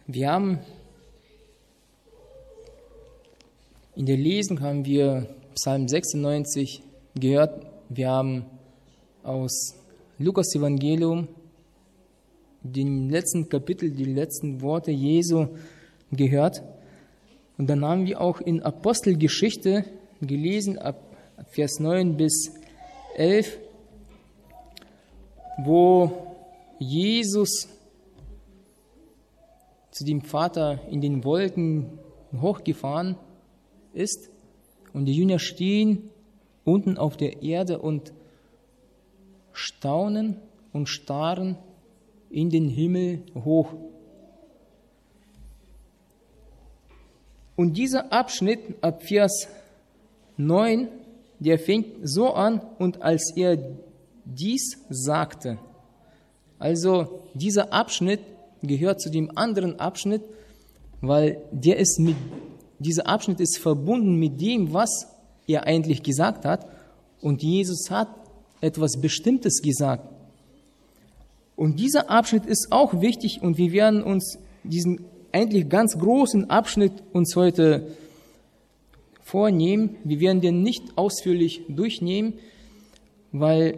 Wir haben in der Lesung haben wir Psalm 96 gehört. Wir haben aus Lukas Evangelium den letzten Kapitel, die letzten Worte Jesu gehört. Und dann haben wir auch in Apostelgeschichte gelesen, ab Vers 9 bis 11, wo Jesus zu dem Vater in den Wolken hochgefahren ist und die Jünger stehen unten auf der Erde und staunen und starren in den Himmel hoch. Und dieser Abschnitt ab Vers 9, der fängt so an: und als er dies sagte. Also dieser Abschnitt gehört zu dem anderen Abschnitt, weil dieser Abschnitt ist verbunden mit dem, was er eigentlich gesagt hat. Und Jesus hat etwas Bestimmtes gesagt. Und dieser Abschnitt ist auch wichtig und wir werden uns diesen eigentlich ganz großen Abschnitt uns heute vornehmen. Wir werden den nicht ausführlich durchnehmen, weil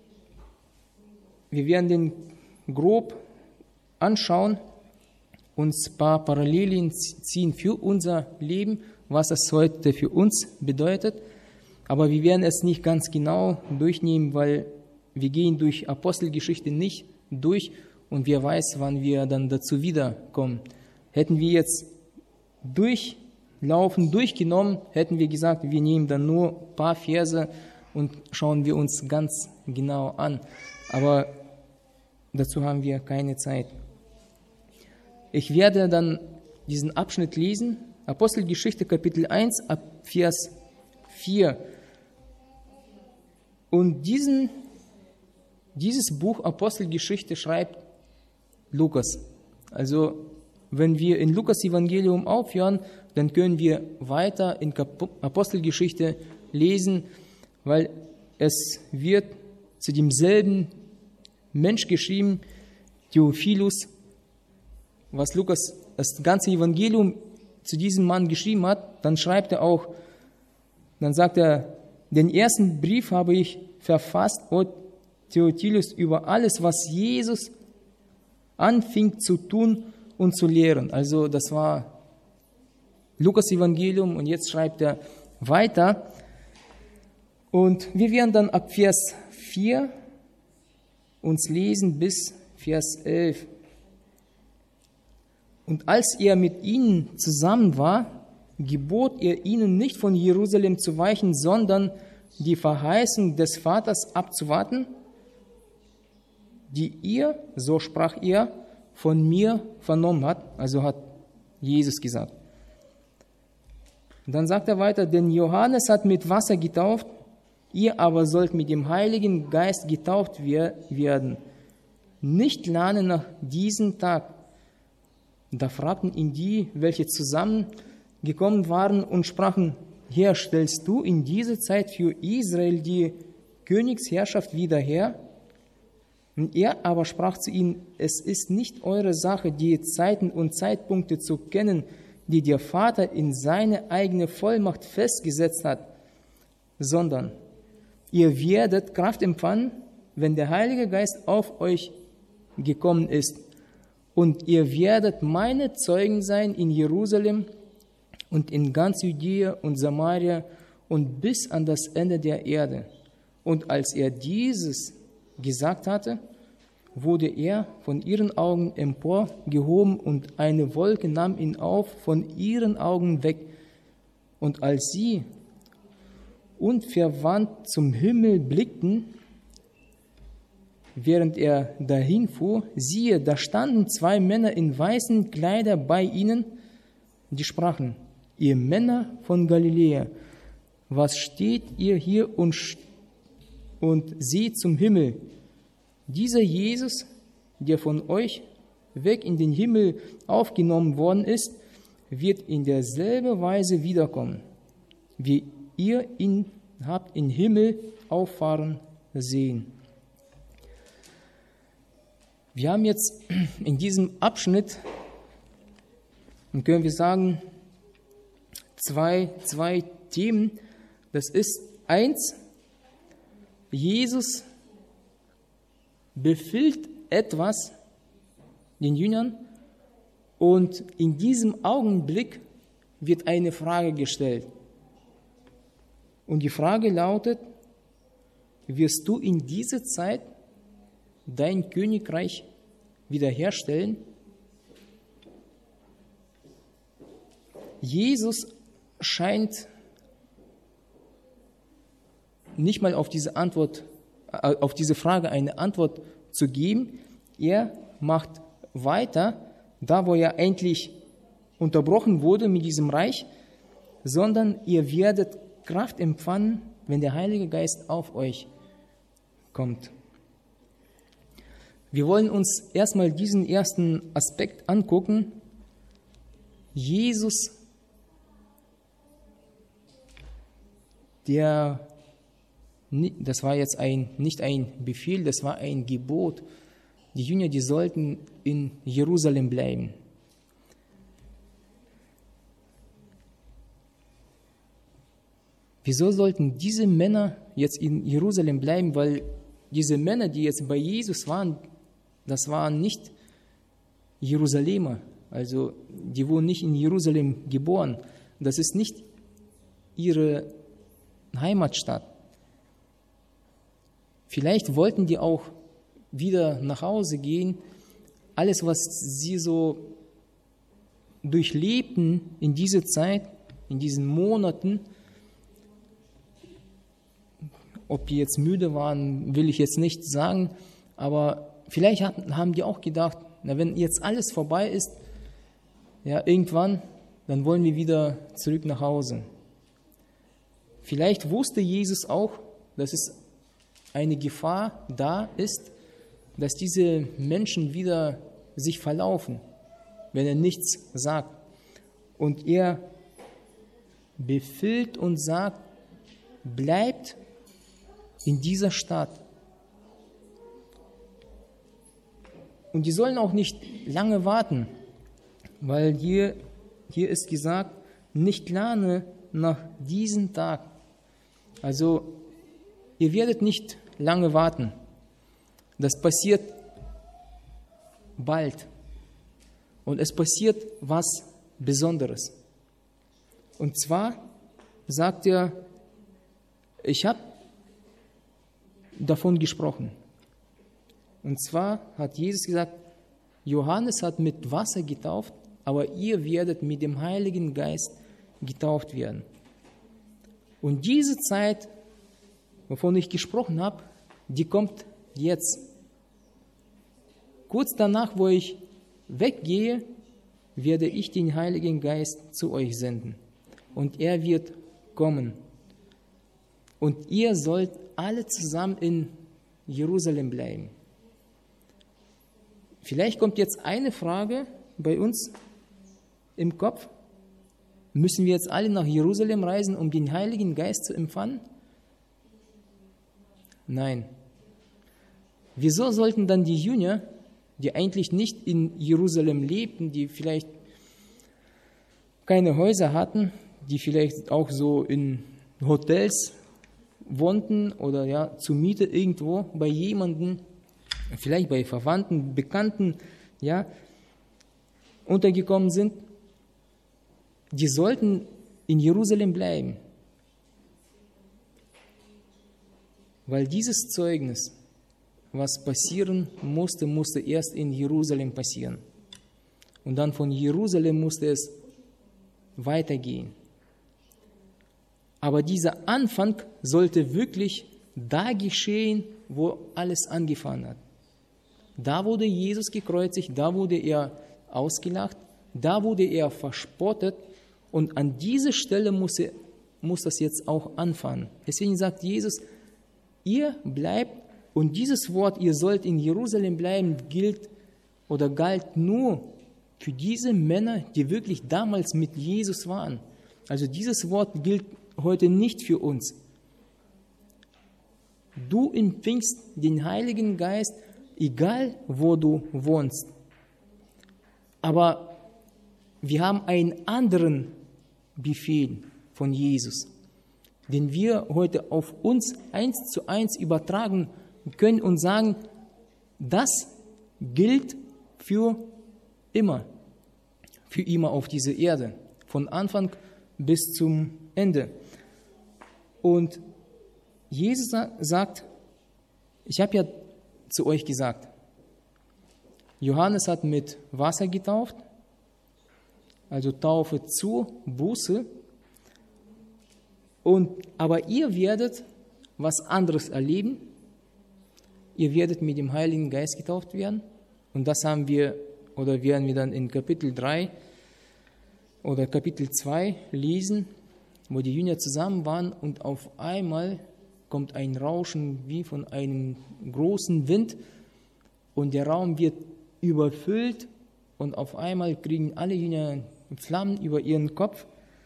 wir werden den grob anschauen, uns ein paar Parallelen ziehen für unser Leben, was es heute für uns bedeutet. Aber wir werden es nicht ganz genau durchnehmen, weil wir gehen durch Apostelgeschichte nicht durch und wer weiß, wann wir dann dazu wiederkommen. Hätten wir jetzt durchgenommen, hätten wir gesagt, wir nehmen dann nur ein paar Verse und schauen wir uns ganz genau an. Aber dazu haben wir keine Zeit. Ich werde dann diesen Abschnitt lesen, Apostelgeschichte Kapitel 1 ab Vers 4. Und dieses Buch Apostelgeschichte schreibt Lukas. Also wenn wir in Lukas Evangelium aufhören, dann können wir weiter in Apostelgeschichte lesen, weil es wird zu demselben Mensch geschrieben, Theophilus, was Lukas das ganze Evangelium zu diesem Mann geschrieben hat. Dann schreibt er auch, dann sagt er, den ersten Brief habe ich verfasst, o Theophilus, über alles, was Jesus anfing zu tun und zu lehren. Also das war Lukas Evangelium und jetzt schreibt er weiter. Und wir werden dann ab Vers 4 uns lesen bis Vers 11. Und als er mit ihnen zusammen war, gebot er ihnen nicht von Jerusalem zu weichen, sondern die Verheißung des Vaters abzuwarten, die ihr, so sprach er, von mir vernommen hat, also hat Jesus gesagt. Und dann sagt er weiter, denn Johannes hat mit Wasser getauft, ihr aber sollt mit dem Heiligen Geist getauft werden, nicht lange nach diesem Tag. Da fragten ihn die, welche zusammengekommen waren und sprachen, Herr, stellst du in dieser Zeit für Israel die Königsherrschaft wieder her? Und er aber sprach zu ihnen, es ist nicht eure Sache, die Zeiten und Zeitpunkte zu kennen, die der Vater in seine eigene Vollmacht festgesetzt hat, sondern ihr werdet Kraft empfangen, wenn der Heilige Geist auf euch gekommen ist. Und ihr werdet meine Zeugen sein in Jerusalem und in ganz Judäa und Samaria und bis an das Ende der Erde. Und als er dieses gesagt hatte, wurde er von ihren Augen emporgehoben und eine Wolke nahm ihn auf von ihren Augen weg. Und als sie unverwandt zum Himmel blickten, während er dahin fuhr, siehe, da standen zwei Männer in weißen Kleidern bei ihnen, die sprachen, ihr Männer von Galiläa, was steht ihr hier und seht zum Himmel? Dieser Jesus, der von euch weg in den Himmel aufgenommen worden ist, wird in derselben Weise wiederkommen, wie ihr ihn habt in den Himmel auffahren sehen. Wir haben jetzt in diesem Abschnitt dann können wir sagen, zwei Themen. Das ist eins, Jesus befiehlt etwas den Jüngern und in diesem Augenblick wird eine Frage gestellt. Und die Frage lautet, wirst du in dieser Zeit dein Königreich wiederherstellen? Jesus scheint nicht mal auf diese Frage eine Antwort zu geben. Er macht weiter, da wo er endlich unterbrochen wurde mit diesem Reich, sondern ihr werdet Kraft empfangen, wenn der Heilige Geist auf euch kommt. Wir wollen uns erstmal diesen ersten Aspekt angucken. Jesus, das war jetzt nicht ein Befehl, das war ein Gebot. Die Jünger, die sollten in Jerusalem bleiben. Wieso sollten diese Männer jetzt in Jerusalem bleiben? Weil diese Männer, die jetzt bei Jesus waren, das waren nicht Jerusalemer. Also die wurden nicht in Jerusalem geboren. Das ist nicht ihre Heimatstadt. Vielleicht wollten die auch wieder nach Hause gehen. Alles, was sie so durchlebten in dieser Zeit, in diesen Monaten, ob die jetzt müde waren, will ich jetzt nicht sagen, aber vielleicht haben die auch gedacht, na, wenn jetzt alles vorbei ist, ja, irgendwann, dann wollen wir wieder zurück nach Hause. Vielleicht wusste Jesus auch, dass es eine Gefahr da ist, dass diese Menschen wieder sich verlaufen, wenn er nichts sagt. Und er befiehlt und sagt, bleibt in dieser Stadt. Und die sollen auch nicht lange warten, weil hier ist gesagt, nicht lange nach diesem Tag. Also ihr werdet nicht lange warten. Das passiert bald. Und es passiert was Besonderes. Und zwar sagt er, ich habe davon gesprochen. Und zwar hat Jesus gesagt, Johannes hat mit Wasser getauft, aber ihr werdet mit dem Heiligen Geist getauft werden. Und diese Zeit, wovon ich gesprochen habe, die kommt jetzt. Kurz danach, wo ich weggehe, werde ich den Heiligen Geist zu euch senden. Und er wird kommen. Und ihr sollt alle zusammen in Jerusalem bleiben. Vielleicht kommt jetzt eine Frage bei uns im Kopf. Müssen wir jetzt alle nach Jerusalem reisen, um den Heiligen Geist zu empfangen? Nein. Wieso sollten dann die Jünger, die eigentlich nicht in Jerusalem lebten, die vielleicht keine Häuser hatten, die vielleicht auch so in Hotels wohnten oder ja zur Miete irgendwo bei jemandem, vielleicht bei Verwandten, Bekannten, ja, untergekommen sind, die sollten in Jerusalem bleiben. Weil dieses Zeugnis, was passieren musste, musste erst in Jerusalem passieren. Und dann von Jerusalem musste es weitergehen. Aber dieser Anfang sollte wirklich da geschehen, wo alles angefangen hat. Da wurde Jesus gekreuzigt, da wurde er ausgelacht, da wurde er verspottet und an dieser Stelle muss das jetzt auch anfangen. Deswegen sagt Jesus, ihr bleibt und dieses Wort, ihr sollt in Jerusalem bleiben, galt nur für diese Männer, die wirklich damals mit Jesus waren. Also dieses Wort gilt heute nicht für uns. Du empfängst den Heiligen Geist, egal wo du wohnst. Aber wir haben einen anderen Befehl von Jesus, den wir heute auf uns 1:1 übertragen können und sagen, das gilt für immer auf dieser Erde, von Anfang bis zum Ende. Und Jesus sagt, ich habe ja zu euch gesagt, Johannes hat mit Wasser getauft, also Taufe zur Buße, aber ihr werdet was anderes erleben. Ihr werdet mit dem Heiligen Geist getauft werden. Und das werden wir dann in Kapitel 3 oder Kapitel 2 lesen, wo die Jünger zusammen waren und auf einmal kommt ein Rauschen wie von einem großen Wind und der Raum wird überfüllt und auf einmal kriegen alle Jünger Flammen über ihren Kopf,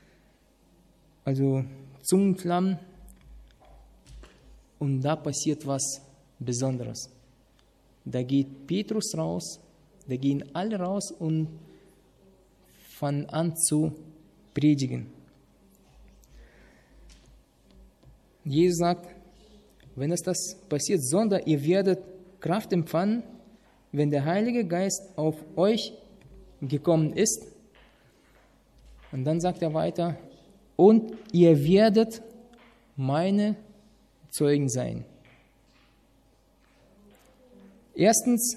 also Zungenflammen, und da passiert was Besonderes. Da geht Petrus raus, da gehen alle raus und fangen an zu predigen. Jesus sagt, wenn das passiert, sondern ihr werdet Kraft empfangen, wenn der Heilige Geist auf euch gekommen ist. Und dann sagt er weiter, und ihr werdet meine Zeugen sein. Erstens,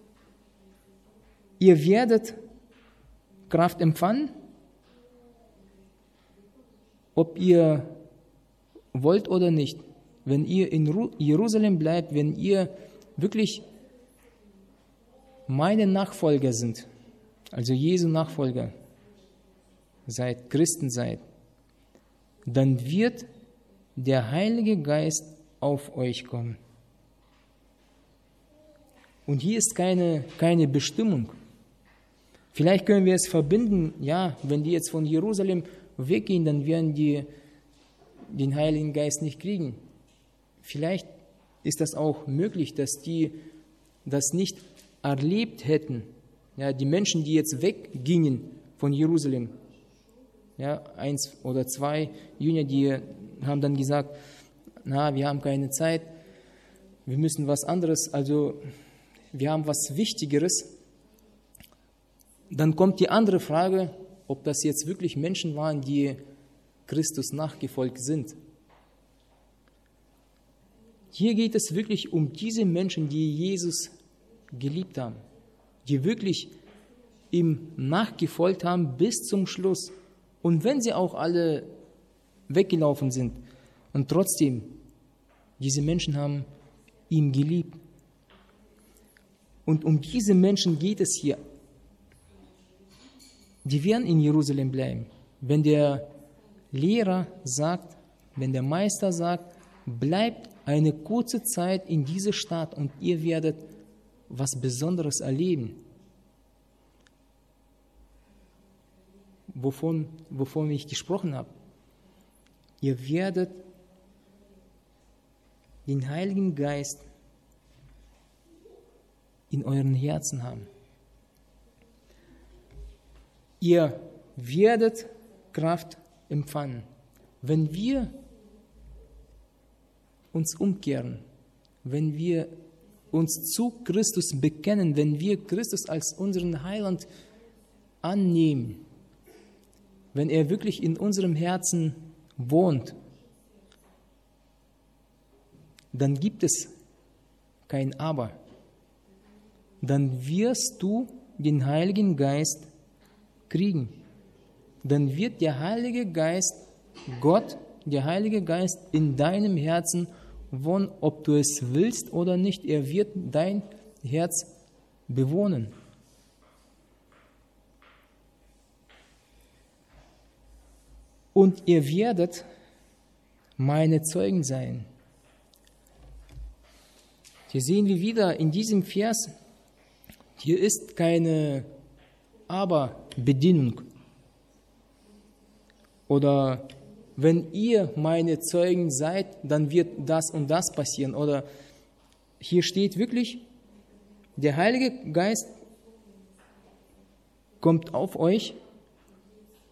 ihr werdet Kraft empfangen, ob ihr wollt oder nicht. Wenn ihr in Jerusalem bleibt, wenn ihr wirklich meine Nachfolger sind, also Jesu Nachfolger seid, Christen seid, dann wird der Heilige Geist auf euch kommen. Und hier ist keine Bestimmung. Vielleicht können wir es verbinden, ja, wenn die jetzt von Jerusalem weggehen, dann werden die den Heiligen Geist nicht kriegen. Vielleicht ist das auch möglich, dass die das nicht erlebt hätten. Ja, die Menschen, die jetzt weggingen von Jerusalem, ja, 1 oder 2 Jünger, die haben dann gesagt, wir haben keine Zeit, wir müssen was anderes, also wir haben was Wichtigeres. Dann kommt die andere Frage, ob das jetzt wirklich Menschen waren, die Christus nachgefolgt sind. Hier geht es wirklich um diese Menschen, die Jesus geliebt haben, die wirklich ihm nachgefolgt haben bis zum Schluss. Und wenn sie auch alle weggelaufen sind, und trotzdem, diese Menschen haben ihn geliebt. Und um diese Menschen geht es hier. Die werden in Jerusalem bleiben. Wenn der Lehrer sagt, wenn der Meister sagt, bleibt eine kurze Zeit in dieser Stadt und ihr werdet was Besonderes erleben. Wovon ich gesprochen habe. Ihr werdet den Heiligen Geist in euren Herzen haben. Ihr werdet Kraft empfangen. Wenn wir uns umkehren, wenn wir uns zu Christus bekennen, wenn wir Christus als unseren Heiland annehmen, wenn er wirklich in unserem Herzen wohnt, dann gibt es kein Aber. Dann wirst du den Heiligen Geist kriegen. Dann wird der Heilige Geist, Gott, der Heilige Geist in deinem Herzen wohnen, ob du es willst oder nicht. Er wird dein Herz bewohnen. Und ihr werdet meine Zeugen sein. Hier sehen wir wieder in diesem Vers, hier ist keine Aber-Bedingung. Oder wenn ihr meine Zeugen seid, dann wird das und das passieren. Oder hier steht wirklich, der Heilige Geist kommt auf euch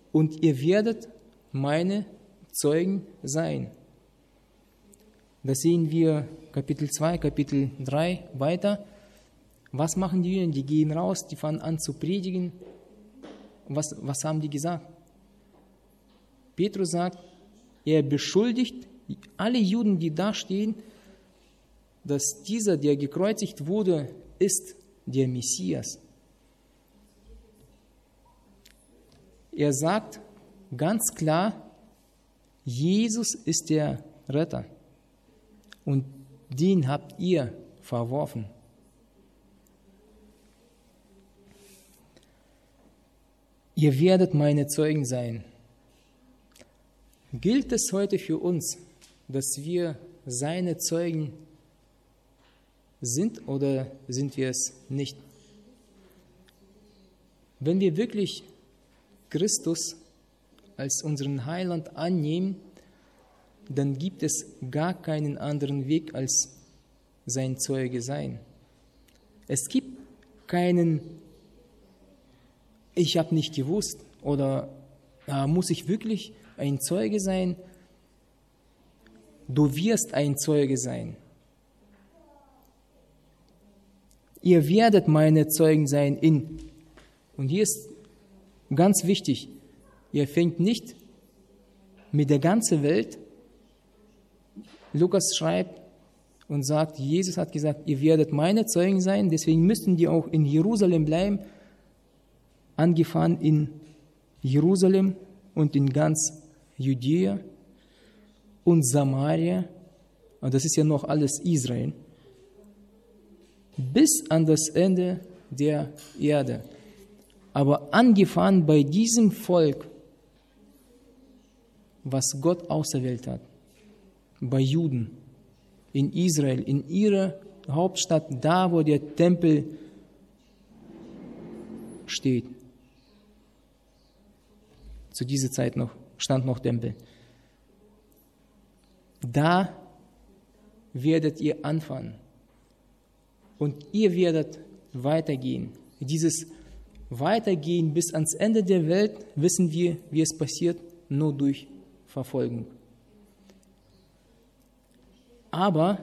und ihr werdet meine Zeugen sein. Das sehen wir Kapitel 2, Kapitel 3 weiter. Was machen die Jünger? Die gehen raus, die fangen an zu predigen. Was haben die gesagt? Petrus sagt, er beschuldigt alle Juden, die da stehen, dass dieser, der gekreuzigt wurde, ist der Messias. Er sagt ganz klar, Jesus ist der Retter und den habt ihr verworfen. Ihr werdet meine Zeugen sein. Gilt es heute für uns, dass wir seine Zeugen sind oder sind wir es nicht? Wenn wir wirklich Christus als unseren Heiland annehmen, dann gibt es gar keinen anderen Weg als sein Zeuge sein. Es gibt keinen, ich habe nicht gewusst oder muss ich wirklich ein Zeuge sein? Du wirst ein Zeuge sein. Ihr werdet meine Zeugen sein und hier ist ganz wichtig, ihr fängt nicht mit der ganzen Welt. Lukas schreibt und sagt, Jesus hat gesagt, ihr werdet meine Zeugen sein, deswegen müssten die auch in Jerusalem bleiben, angefangen in Jerusalem und in ganz Judäa und Samaria, und das ist ja noch alles Israel, bis an das Ende der Erde. Aber angefangen bei diesem Volk, was Gott auserwählt hat, bei Juden, in Israel, in ihrer Hauptstadt, da wo der Tempel steht. Zu dieser Zeit stand noch Tempel. Da werdet ihr anfangen und ihr werdet weitergehen. Dieses Weitergehen bis ans Ende der Welt, wissen wir, wie es passiert, nur durch Verfolgung. Aber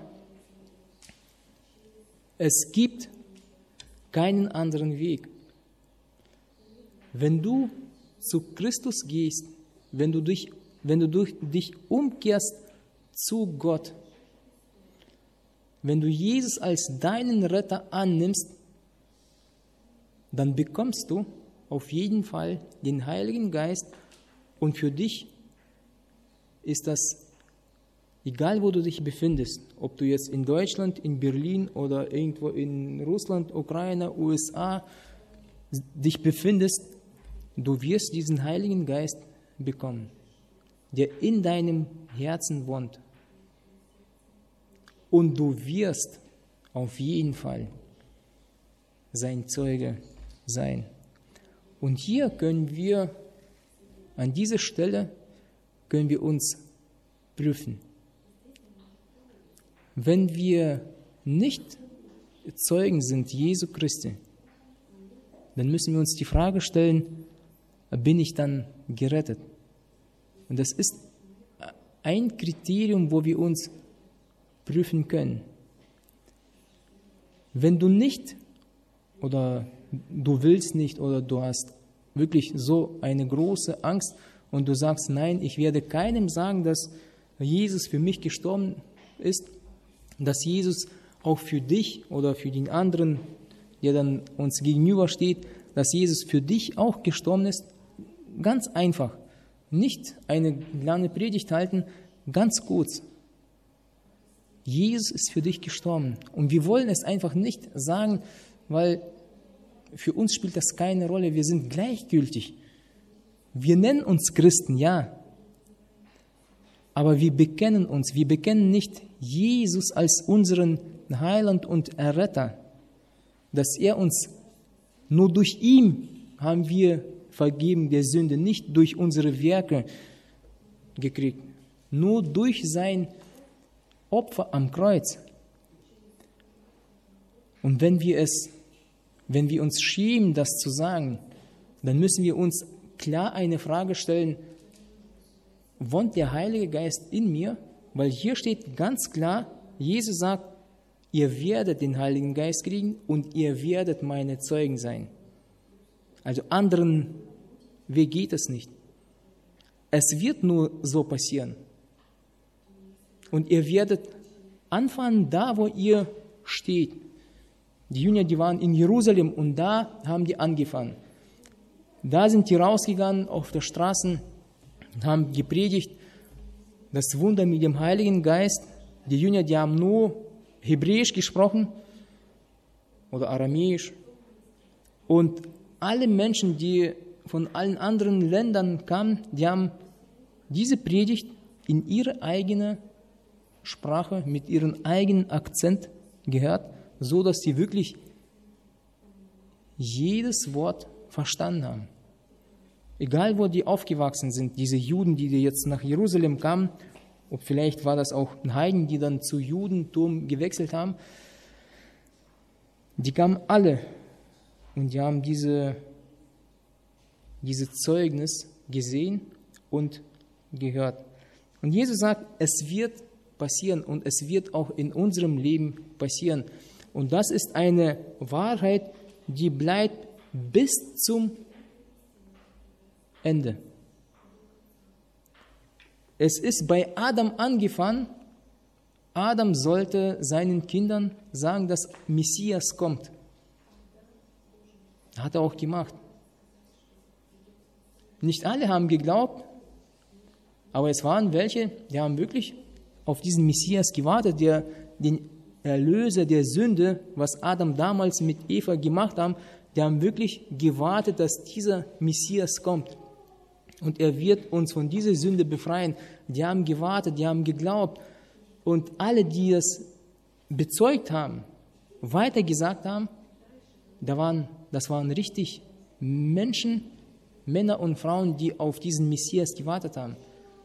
es gibt keinen anderen Weg. Wenn du zu Christus gehst, wenn du dich umkehrst zu Gott, wenn du Jesus als deinen Retter annimmst, dann bekommst du auf jeden Fall den Heiligen Geist und für dich ist das, egal wo du dich befindest, ob du jetzt in Deutschland, in Berlin oder irgendwo in Russland, Ukraine, USA dich befindest, du wirst diesen Heiligen Geist bekommen, der in deinem Herzen wohnt. Und du wirst auf jeden Fall sein Zeuge sein. Und hier können wir, an dieser Stelle, können wir uns prüfen. Wenn wir nicht Zeugen sind Jesu Christi, dann müssen wir uns die Frage stellen, bin ich dann gerettet? Und das ist ein Kriterium, wo wir uns prüfen können. Wenn du nicht oder du willst nicht oder du hast wirklich so eine große Angst und du sagst, nein, ich werde keinem sagen, dass Jesus für mich gestorben ist, dass Jesus auch für dich oder für den anderen, der dann uns gegenübersteht, dass Jesus für dich auch gestorben ist, ganz einfach. Nicht eine lange Predigt halten, ganz kurz. Jesus ist für dich gestorben. Und wir wollen es einfach nicht sagen, weil für uns spielt das keine Rolle. Wir sind gleichgültig. Wir nennen uns Christen, ja. Aber wir bekennen nicht Jesus als unseren Heiland und Erretter. Dass er uns, nur durch ihn haben wir Vergebung der Sünde, nicht durch unsere Werke gekriegt. Nur durch sein Opfer am Kreuz. Und wenn wir uns schämen, das zu sagen, dann müssen wir uns klar eine Frage stellen, wohnt der Heilige Geist in mir? Weil hier steht ganz klar, Jesus sagt, ihr werdet den Heiligen Geist kriegen und ihr werdet meine Zeugen sein. Also anderen Weg geht es nicht. Es wird nur so passieren. Und ihr werdet anfangen, da wo ihr steht. Die Jünger, die waren in Jerusalem und da haben die angefangen. Da sind die rausgegangen auf der Straße und haben gepredigt, das Wunder mit dem Heiligen Geist. Die Jünger, die haben nur Hebräisch gesprochen oder Aramäisch. Und alle Menschen, die von allen anderen Ländern kamen, die haben diese Predigt in ihrer eigenen Sprache, mit ihrem eigenen Akzent gehört, so dass sie wirklich jedes Wort verstanden haben. Egal, wo die aufgewachsen sind, diese Juden, die jetzt nach Jerusalem kamen, und vielleicht war das auch ein Heiden, die dann zu Judentum gewechselt haben, die kamen alle und die haben diese Zeugnis gesehen und gehört. Und Jesus sagt, es wird passieren und es wird auch in unserem Leben passieren. Und das ist eine Wahrheit, die bleibt bis zum Ende. Es ist bei Adam angefangen. Adam sollte seinen Kindern sagen, dass Messias kommt. Hat er auch gemacht. Nicht alle haben geglaubt, aber es waren welche, die haben wirklich auf diesen Messias gewartet, der den Erlöser der Sünde, was Adam damals mit Eva gemacht haben, die haben wirklich gewartet, dass dieser Messias kommt. Und er wird uns von dieser Sünde befreien. Die haben gewartet, die haben geglaubt. Und alle, die das bezeugt haben, weitergesagt haben, das waren richtig Menschen, Männer und Frauen, die auf diesen Messias gewartet haben.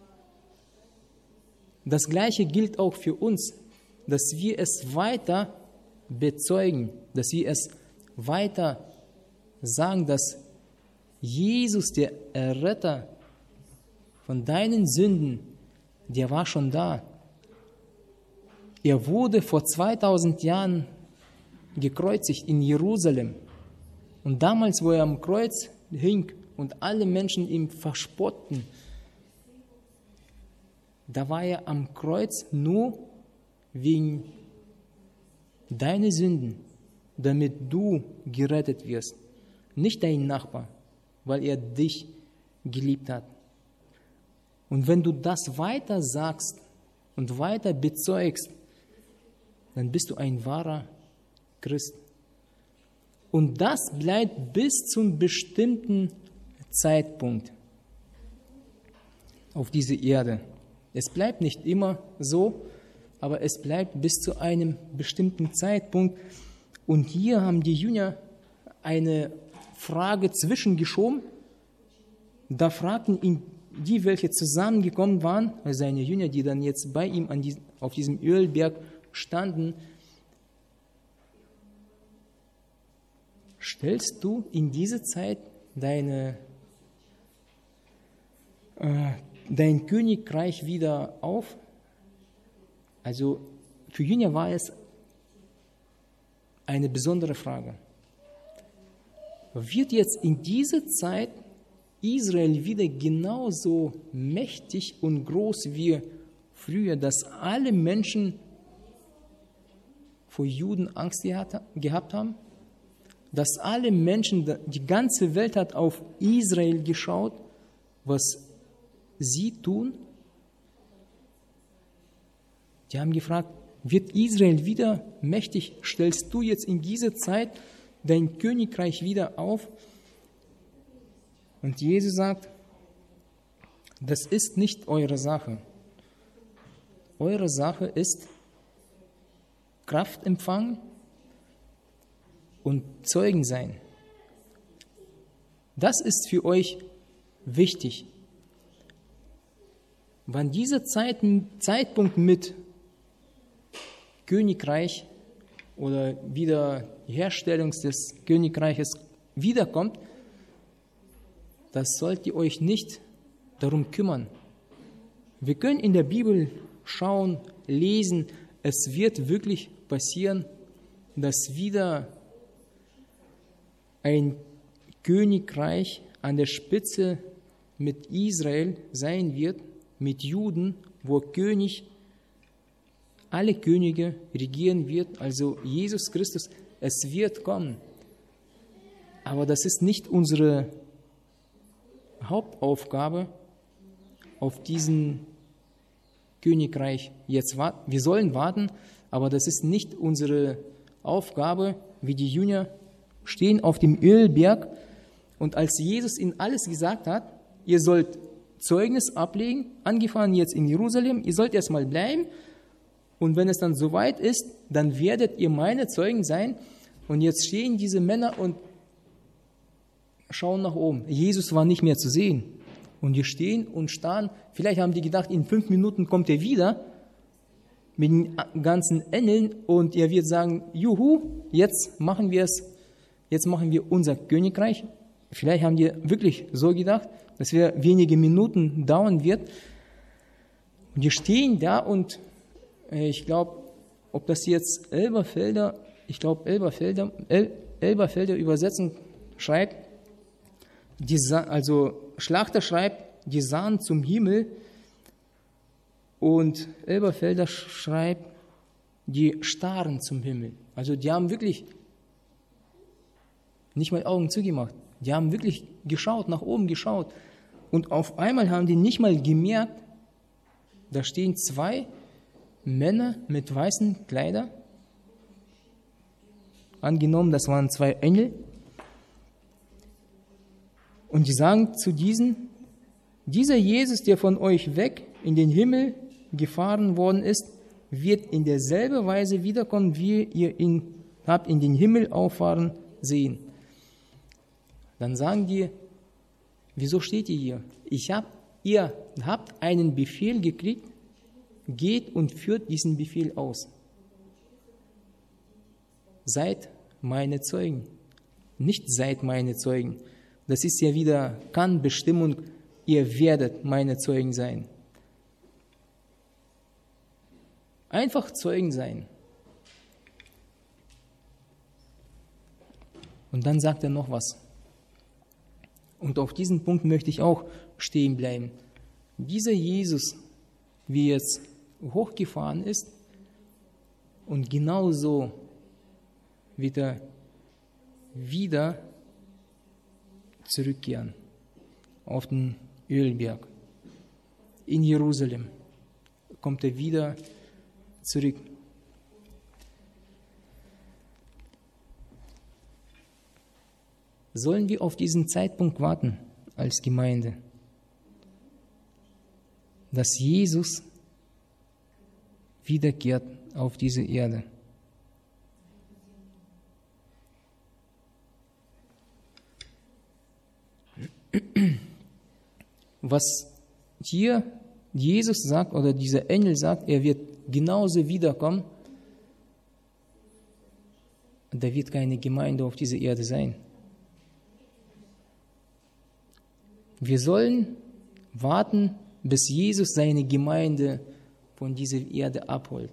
Das Gleiche gilt auch für uns, dass wir es weiter bezeugen, dass wir es weiter sagen, dass Jesus, der Erretter von deinen Sünden, der war schon da. Er wurde vor 2000 Jahren gekreuzigt in Jerusalem. Und damals, wo er am Kreuz hing und alle Menschen ihn verspotten, da war er am Kreuz nur wegen deiner Sünden, damit du gerettet wirst. Nicht dein Nachbar, weil er dich geliebt hat. Und wenn du das weiter sagst und weiter bezeugst, dann bist du ein wahrer Christ. Und das bleibt bis zum bestimmten Zeitpunkt auf dieser Erde. Es bleibt nicht immer so, aber es bleibt bis zu einem bestimmten Zeitpunkt. Und hier haben die Jünger eine Frage zwischengeschoben. Da fragten ihn die, welche zusammengekommen waren, also seine Jünger, die dann jetzt bei ihm auf diesem Ölberg standen, stellst du in dieser Zeit dein Königreich wieder auf? Also für Jünger war es eine besondere Frage. Wird jetzt in dieser Zeit Israel wieder genauso mächtig und groß wie früher, dass alle Menschen vor Juden Angst gehabt haben? Dass alle Menschen, die ganze Welt hat auf Israel geschaut, was sie tun? Die haben gefragt, wird Israel wieder mächtig? Stellst du jetzt in dieser Zeit dein Königreich wieder auf? Und Jesus sagt, das ist nicht eure Sache. Eure Sache ist Kraft empfangen und Zeugen sein. Das ist für euch wichtig. Wann dieser Zeitpunkt mit Königreich oder Wiederherstellung des Königreiches wiederkommt, das sollt ihr euch nicht darum kümmern. Wir können in der Bibel schauen, lesen, es wird wirklich passieren, dass wieder ein Königreich an der Spitze mit Israel sein wird, mit Juden, wo König alle Könige regieren wird, also Jesus Christus, es wird kommen. Aber das ist nicht unsere Hauptaufgabe, auf diesen Königreich jetzt warten. Wir sollen warten, aber das ist nicht unsere Aufgabe, wie die Jünger stehen auf dem Ölberg und als Jesus ihnen alles gesagt hat, ihr sollt Zeugnis ablegen, angefangen jetzt in Jerusalem, ihr sollt erstmal bleiben und wenn es dann soweit ist, dann werdet ihr meine Zeugen sein. Und jetzt stehen diese Männer und schauen nach oben. Jesus war nicht mehr zu sehen. Und die stehen und starren. Vielleicht haben die gedacht, in 5 Minuten kommt er wieder mit den ganzen Engeln und er wird sagen, juhu, jetzt machen wir unser Königreich. Vielleicht haben die wirklich so gedacht, dass wir wenige Minuten dauern wird. Und die stehen da und ich glaube, ob das jetzt Elberfelder Übersetzung schreibt, also Schlachter schreibt, die sahen zum Himmel und Elberfelder schreibt, die starren zum Himmel. Also die haben wirklich nicht mal Augen zugemacht. Die haben wirklich geschaut, nach oben geschaut. Und auf einmal haben die nicht mal gemerkt, da stehen 2 Männer mit weißen Kleidern. Angenommen, das waren 2 Engel. Und die sagen zu diesen, dieser Jesus, der von euch weg in den Himmel gefahren worden ist, wird in derselben Weise wiederkommen, wie ihr ihn habt in den Himmel auffahren sehen. Dann sagen die, wieso steht ihr hier? Ihr habt einen Befehl gekriegt, geht und führt diesen Befehl aus. Seid meine Zeugen, nicht seid meine Zeugen. Das ist ja wieder Kann-Bestimmung, ihr werdet meine Zeugen sein. Einfach Zeugen sein. Und dann sagt er noch was. Und auf diesen Punkt möchte ich auch stehen bleiben. Dieser Jesus, wie jetzt hochgefahren ist, und genauso wird er wieder zurückkehren auf den Ölberg. In Jerusalem kommt er wieder zurück. Sollen wir auf diesen Zeitpunkt warten als Gemeinde, dass Jesus wiederkehrt auf diese Erde? Was hier Jesus sagt oder dieser Engel sagt, er wird genauso wiederkommen, da wird keine Gemeinde auf dieser Erde sein. Wir sollen warten, bis Jesus seine Gemeinde von dieser Erde abholt.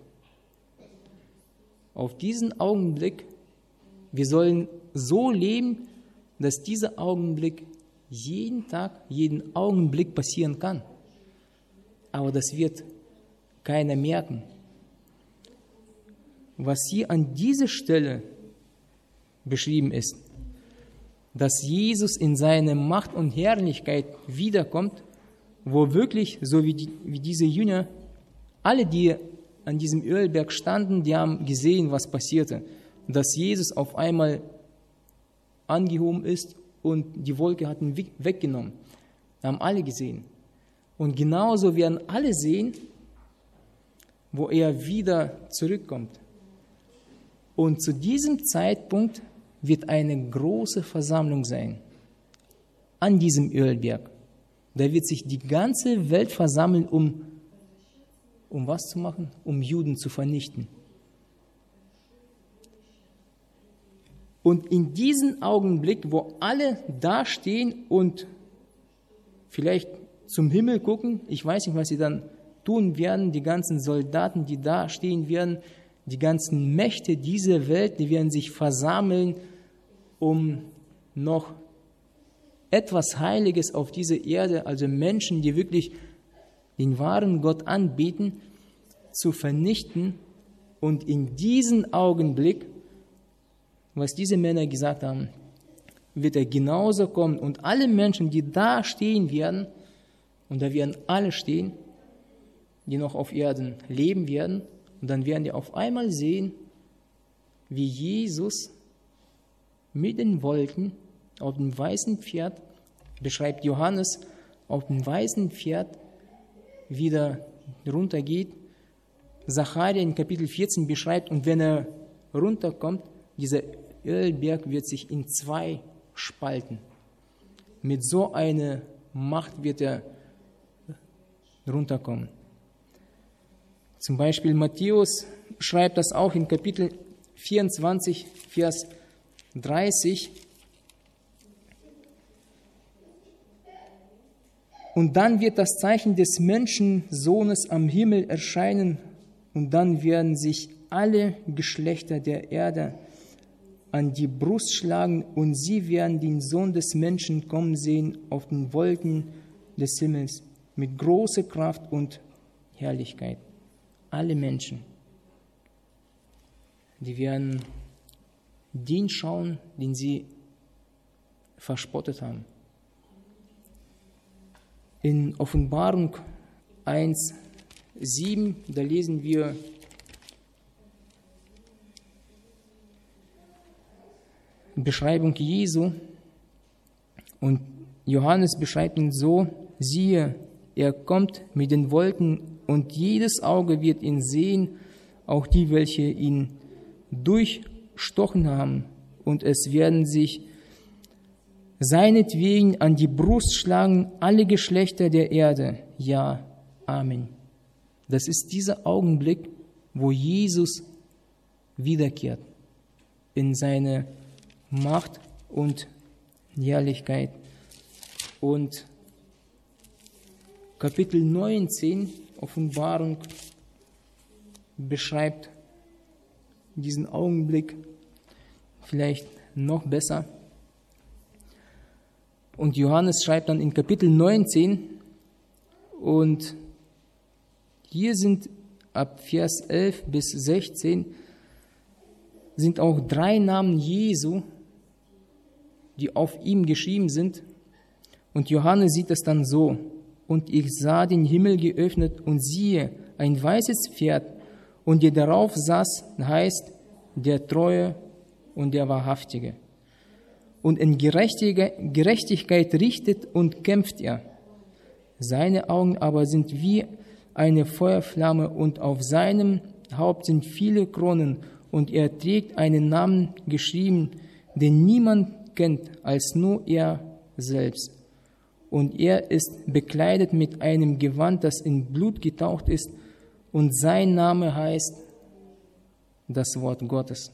Auf diesen Augenblick, wir sollen so leben, dass dieser Augenblick jeden Tag, jeden Augenblick passieren kann. Aber das wird keiner merken. Was hier an dieser Stelle beschrieben ist, dass Jesus in seine Macht und Herrlichkeit wiederkommt, wo wirklich, so wie diese Jünger, alle, die an diesem Ölberg standen, die haben gesehen, was passierte. Dass Jesus auf einmal angehoben ist und die Wolke hat ihn weggenommen. Haben alle gesehen. Und genauso werden alle sehen, wo er wieder zurückkommt. Und zu diesem Zeitpunkt wird eine große Versammlung sein an diesem Ölberg. Da wird sich die ganze Welt versammeln, um was zu machen? Um Juden zu vernichten. Und in diesem Augenblick, wo alle dastehen und vielleicht zum Himmel gucken. Ich weiß nicht, was sie dann tun werden. Die ganzen Soldaten, die da stehen werden, die ganzen Mächte dieser Welt, die werden sich versammeln, um noch etwas Heiliges auf dieser Erde, also Menschen, die wirklich den wahren Gott anbeten, zu vernichten. Und in diesem Augenblick, was diese Männer gesagt haben, wird er genauso kommen. Und alle Menschen, die da stehen werden, und da werden alle stehen, die noch auf Erden leben werden, und dann werden die auf einmal sehen, wie Jesus mit den Wolken auf dem weißen Pferd, beschreibt Johannes, auf dem weißen Pferd wieder runtergeht. Zacharia in Kapitel 14 beschreibt, und wenn er runterkommt, dieser Ölberg wird sich in zwei spalten. Mit so einer Macht wird er runterkommen. Zum Beispiel Matthäus schreibt das auch in Kapitel 24, Vers 30. Und dann wird das Zeichen des Menschensohnes am Himmel erscheinen, und dann werden sich alle Geschlechter der Erde an die Brust schlagen, und sie werden den Sohn des Menschen kommen sehen auf den Wolken des Himmels mit großer Kraft und Herrlichkeit. Alle Menschen, die werden den schauen, den sie verspottet haben. In Offenbarung 1,7, da lesen wir: Beschreibung Jesu, und Johannes beschreibt ihn so: Siehe, er kommt mit den Wolken, und jedes Auge wird ihn sehen, auch die, welche ihn durchstochen haben, und es werden sich seinetwegen an die Brust schlagen alle Geschlechter der Erde. Ja, Amen. Das ist dieser Augenblick, wo Jesus wiederkehrt in seine Macht und Herrlichkeit. Und Kapitel 19, Offenbarung, beschreibt diesen Augenblick vielleicht noch besser. Und Johannes schreibt dann in Kapitel 19, und hier sind ab Vers 11 bis 16 sind auch 3 Namen Jesu, die auf ihm geschrieben sind. Und Johannes sieht es dann so: Und ich sah den Himmel geöffnet, und siehe, ein weißes Pferd, und der darauf saß, heißt der Treue und der Wahrhaftige. Und in Gerechtigkeit richtet und kämpft er. Seine Augen aber sind wie eine Feuerflamme, und auf seinem Haupt sind viele Kronen, und er trägt einen Namen geschrieben, den niemand kennt, als nur er selbst. Und er ist bekleidet mit einem Gewand, das in Blut getaucht ist, und sein Name heißt das Wort Gottes.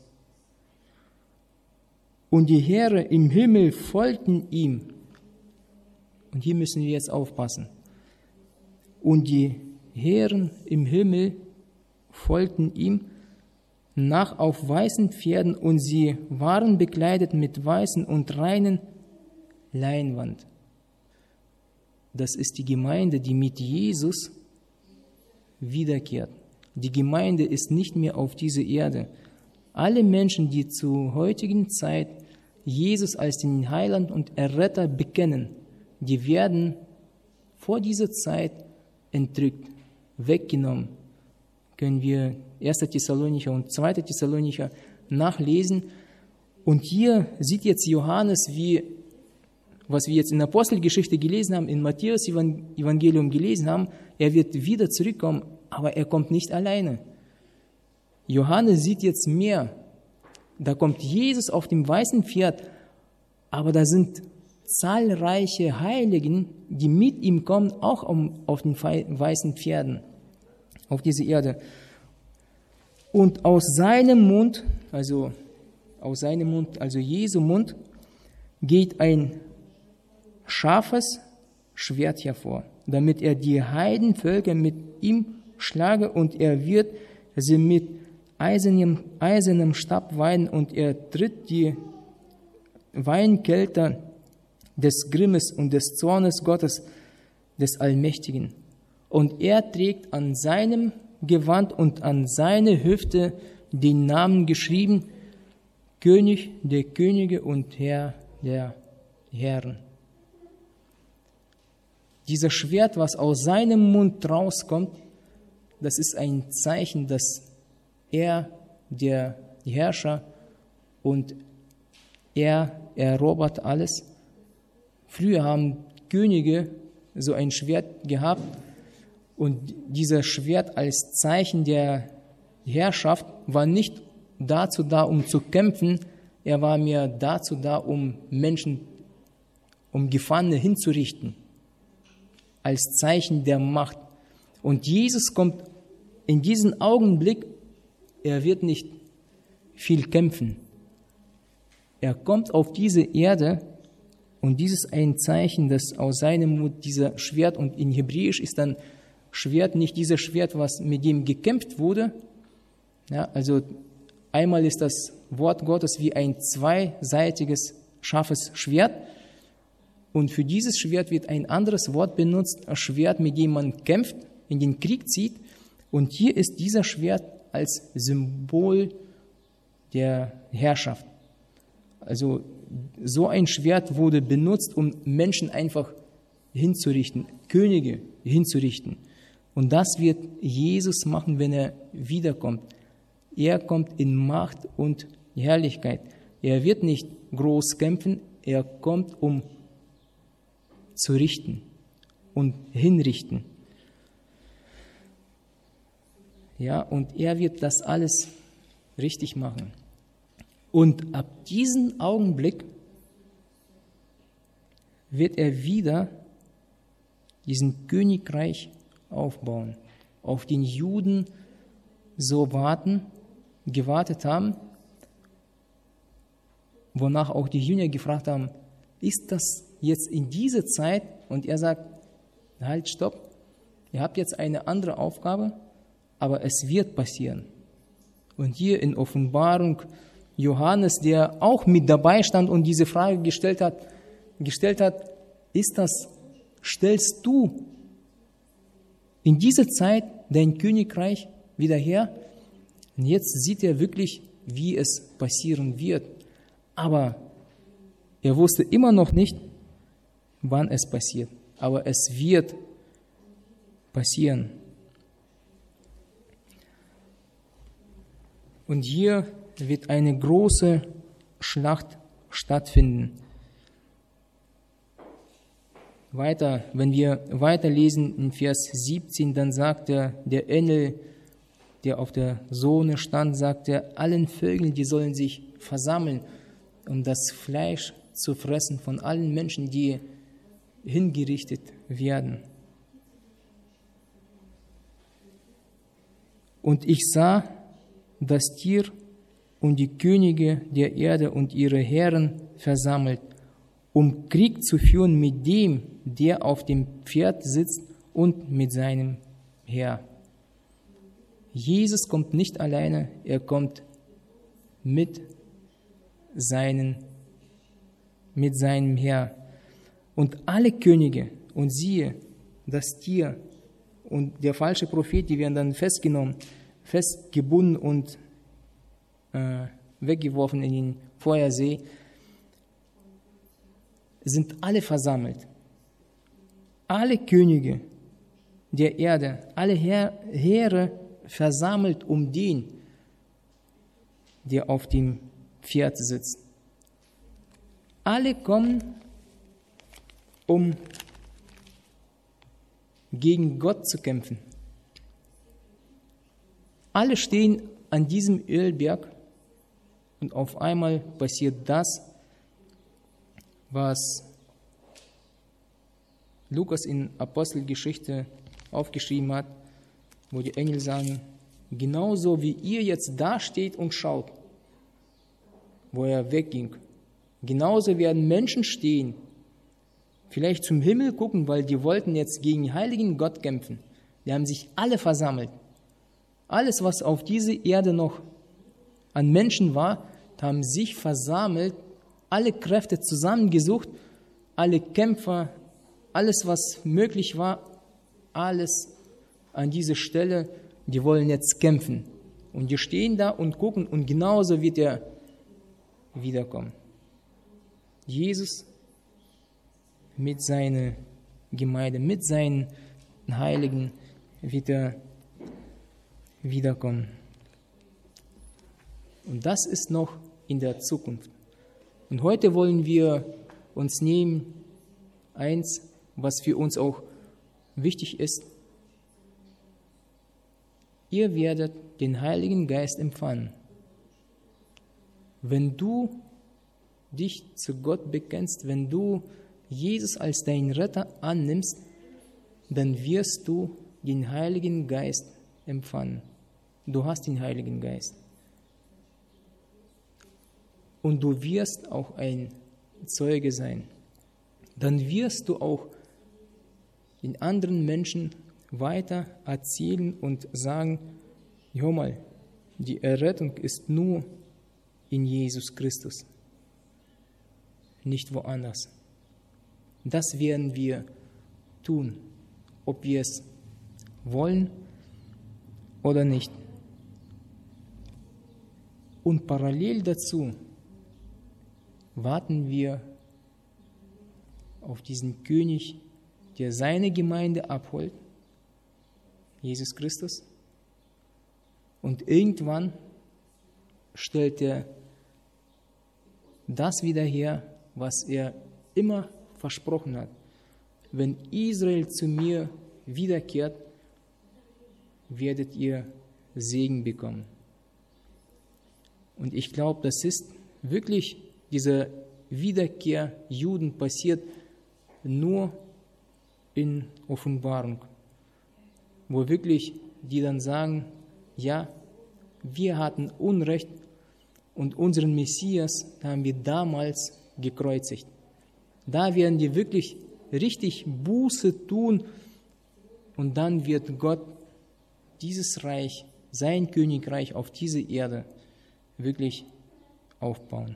Und die Heere im Himmel folgten ihm. Und hier müssen wir jetzt aufpassen. Und die Heeren im Himmel folgten ihm nach auf weißen Pferden, und sie waren bekleidet mit weißen und reinen Leinwand. Das ist die Gemeinde, die mit Jesus wiederkehrt. Die Gemeinde ist nicht mehr auf dieser Erde. Alle Menschen, die zur heutigen Zeit Jesus als den Heiland und Erretter bekennen, die werden vor dieser Zeit entrückt, weggenommen. Können wir 1. Thessalonicher und 2. Thessalonicher nachlesen. Und hier sieht jetzt Johannes, was wir jetzt in der Apostelgeschichte gelesen haben, in Matthäus Evangelium gelesen haben, er wird wieder zurückkommen, aber er kommt nicht alleine. Johannes sieht jetzt mehr. Da kommt Jesus auf dem weißen Pferd, aber da sind zahlreiche Heiligen, die mit ihm kommen, auch auf den weißen Pferden, auf diese Erde. Und aus seinem Mund, also Jesu Mund, geht ein scharfes Schwert hervor, damit er die Heidenvölker mit ihm schlage, und er wird sie mit eisernem Stab weiden, und er tritt die Weinkelter des Grimmes und des Zornes Gottes, des Allmächtigen. Und er trägt an seinem Gewand und an seine Hüfte den Namen geschrieben: König der Könige und Herr der Herren. Dieser Schwert, was aus seinem Mund rauskommt, das ist ein Zeichen, dass er der Herrscher und er erobert alles. Früher haben Könige so ein Schwert gehabt, und dieser Schwert als Zeichen der Herrschaft war nicht dazu da, um zu kämpfen, er war mehr dazu da, um Menschen, um Gefangene hinzurichten, als Zeichen der Macht. Und Jesus kommt in diesen Augenblick, er wird nicht viel kämpfen. Er kommt auf diese Erde, und dies ist ein Zeichen, dass aus seinem Mund dieser Schwert, und in Hebräisch ist dann Schwert nicht dieses Schwert, was mit dem gekämpft wurde. Ja, also einmal ist das Wort Gottes wie ein zweiseitiges, scharfes Schwert, und für dieses Schwert wird ein anderes Wort benutzt, ein Schwert, mit dem man kämpft, in den Krieg zieht. Und hier ist dieser Schwert als Symbol der Herrschaft. Also so ein Schwert wurde benutzt, um Menschen einfach hinzurichten, Könige hinzurichten. Und das wird Jesus machen, wenn er wiederkommt. Er kommt in Macht und Herrlichkeit. Er wird nicht groß kämpfen, er kommt, um zu richten und hinrichten. Ja, und er wird das alles richtig machen. Und ab diesem Augenblick wird er wieder diesen Königreich aufbauen, auf den Juden so gewartet haben, wonach auch die Jünger gefragt haben, ist das jetzt in dieser Zeit? Und er sagt, halt, stopp, ihr habt jetzt eine andere Aufgabe, aber es wird passieren. Und hier in Offenbarung Johannes, der auch mit dabei stand und diese Frage gestellt hat, stellst du in dieser Zeit dein Königreich wieder her? Und jetzt sieht er wirklich, wie es passieren wird. Aber er wusste immer noch nicht, wann es passiert. Aber es wird passieren. Und hier wird eine große Schlacht stattfinden. Weiter, wenn wir weiterlesen in Vers 17, dann sagt der Engel, der auf der Sohne stand, sagte, allen Vögeln, die sollen sich versammeln, um das Fleisch zu fressen von allen Menschen, die hingerichtet werden. Und ich sah das Tier und die Könige der Erde und ihre Herren versammelt, um Krieg zu führen mit dem, der auf dem Pferd sitzt und mit seinem Heer. Jesus kommt nicht alleine, er kommt mit seinem Heer. Und alle Könige, und siehe, das Tier und der falsche Prophet, die werden dann festgebunden und weggeworfen in den Feuersee, sind alle versammelt. Alle Könige der Erde, alle Heere versammelt um den, der auf dem Pferd sitzt. Alle kommen, um gegen Gott zu kämpfen. Alle stehen an diesem Ölberg und auf einmal passiert das, was Lukas in Apostelgeschichte aufgeschrieben hat, wo die Engel sagen, genauso wie ihr jetzt da steht und schaut, wo er wegging, genauso werden Menschen stehen vielleicht zum Himmel gucken, weil die wollten jetzt gegen den heiligen Gott kämpfen. Die haben sich alle versammelt. Alles, was auf dieser Erde noch an Menschen war, haben sich versammelt, alle Kräfte zusammengesucht, alle Kämpfer, alles, was möglich war, alles an dieser Stelle, die wollen jetzt kämpfen. Und die stehen da und gucken und genauso wird er wiederkommen. Jesus mit seiner Gemeinde, mit seinen Heiligen wird er wiederkommen. Und das ist noch in der Zukunft. Und heute wollen wir uns nehmen, eins, was für uns auch wichtig ist. Ihr werdet den Heiligen Geist empfangen. Wenn du dich zu Gott bekennst, wenn du Jesus als deinen Retter annimmst, dann wirst du den Heiligen Geist empfangen. Du hast den Heiligen Geist. Und du wirst auch ein Zeuge sein. Dann wirst du auch den anderen Menschen weiter erzählen und sagen, hör mal, die Errettung ist nur in Jesus Christus, nicht woanders. Das werden wir tun, ob wir es wollen oder nicht. Und parallel dazu warten wir auf diesen König, der seine Gemeinde abholt, Jesus Christus. Und irgendwann stellt er das wieder her, was er immer versprochen hat. Wenn Israel zu mir wiederkehrt, werdet ihr Segen bekommen. Und ich glaube, das ist wirklich, diese Wiederkehr Juden passiert nur in Offenbarung, wo wirklich die dann sagen, ja, wir hatten Unrecht und unseren Messias haben wir damals gekreuzigt. Da werden die wirklich richtig Buße tun und dann wird Gott dieses Reich, sein Königreich auf diese Erde wirklich aufbauen.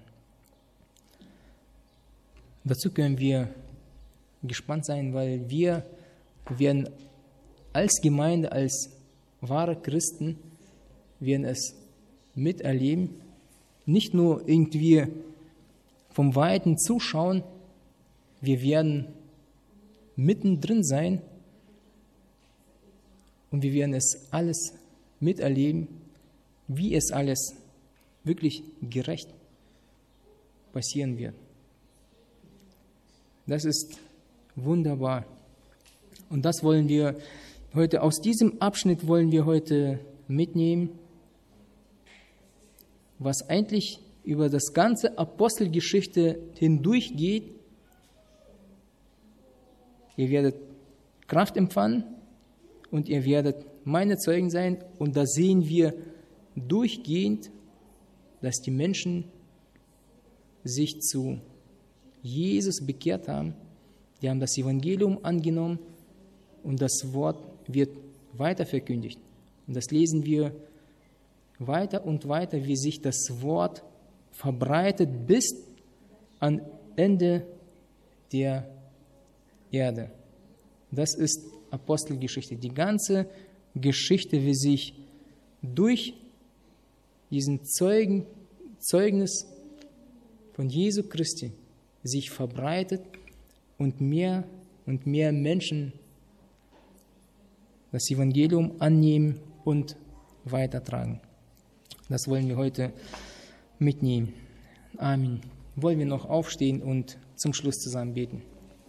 Dazu können wir gespannt sein, weil wir werden als Gemeinde, als wahre Christen, werden es miterleben, nicht nur irgendwie vom Weiten zuschauen, wir werden mittendrin sein und wir werden es alles miterleben, wie es alles wirklich gerecht passieren wird. Das ist wunderbar. Und das wollen wir heute, aus diesem Abschnitt wollen wir heute mitnehmen, was eigentlich über das ganze Apostelgeschichte hindurchgeht. Ihr werdet Kraft empfangen und ihr werdet meine Zeugen sein. Und da sehen wir durchgehend, dass die Menschen sich zu Jesus bekehrt haben. Die haben das Evangelium angenommen und das Wort wird weiter verkündigt. Und das lesen wir weiter und weiter, wie sich das Wort verbreitet bis ans Ende der Erde. Das ist Apostelgeschichte. Die ganze Geschichte, wie sich durch diesen Zeugnis von Jesu Christi sich verbreitet und mehr Menschen das Evangelium annehmen und weitertragen. Das wollen wir heute mitnehmen. Amen. Wollen wir noch aufstehen und zum Schluss zusammen beten.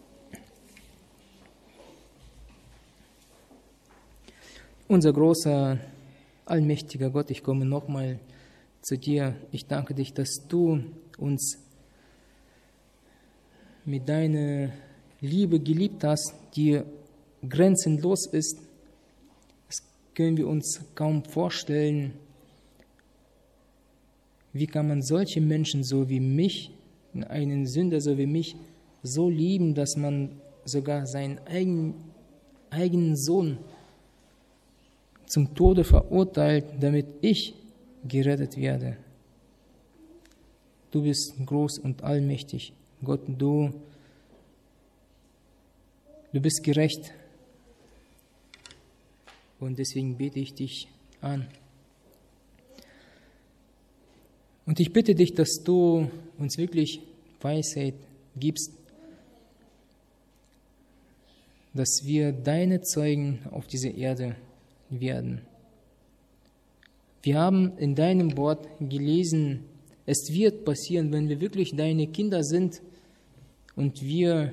Unser großer, allmächtiger Gott, ich komme nochmal zu dir. Ich danke dich, dass du uns mit deiner Liebe geliebt hast, die grenzenlos ist. Das können wir uns kaum vorstellen. Wie kann man solche Menschen so wie mich, einen Sünder so wie mich, so lieben, dass man sogar seinen eigenen Sohn zum Tode verurteilt, damit ich gerettet werde. Du bist groß und allmächtig. Gott, du bist gerecht. Und deswegen bete ich dich an. Und ich bitte dich, dass du uns wirklich Weisheit gibst, dass wir deine Zeugen auf dieser Erde werden. Wir haben in deinem Wort gelesen, es wird passieren, wenn wir wirklich deine Kinder sind und wir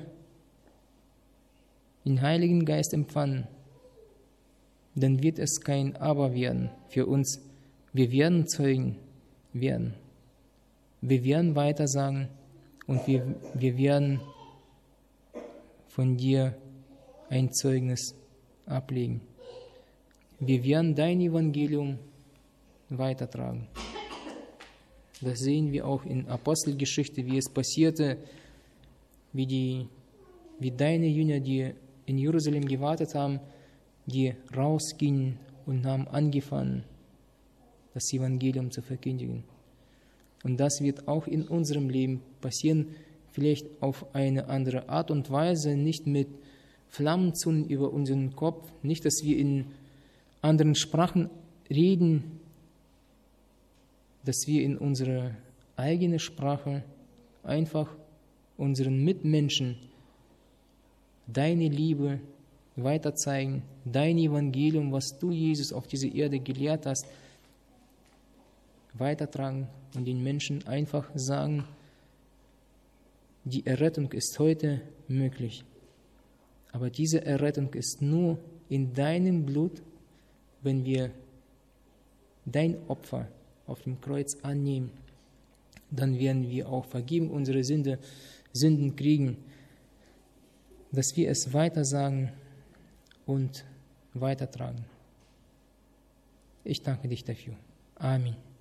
den Heiligen Geist empfangen, dann wird es kein Aber werden für uns. Wir werden Zeugen werden. Wir werden weitersagen und wir werden von dir ein Zeugnis ablegen. Wir werden dein Evangelium weitertragen. Das sehen wir auch in Apostelgeschichte, wie es passierte, wie deine Jünger, die in Jerusalem gewartet haben, die rausgingen und haben angefangen, das Evangelium zu verkündigen. Und das wird auch in unserem Leben passieren, vielleicht auf eine andere Art und Weise, nicht mit Flammenzungen über unseren Kopf, nicht, dass wir in anderen Sprachen reden, dass wir in unserer eigenen Sprache einfach unseren Mitmenschen deine Liebe weiterzeigen, dein Evangelium, was du, Jesus, auf dieser Erde gelehrt hast, weitertragen und den Menschen einfach sagen, die Errettung ist heute möglich. Aber diese Errettung ist nur in deinem Blut, wenn wir dein Opfer auf dem Kreuz annehmen. Dann werden wir auch Vergebung unserer Sünden kriegen, dass wir es weitersagen und weitertragen. Ich danke dich dafür. Amen.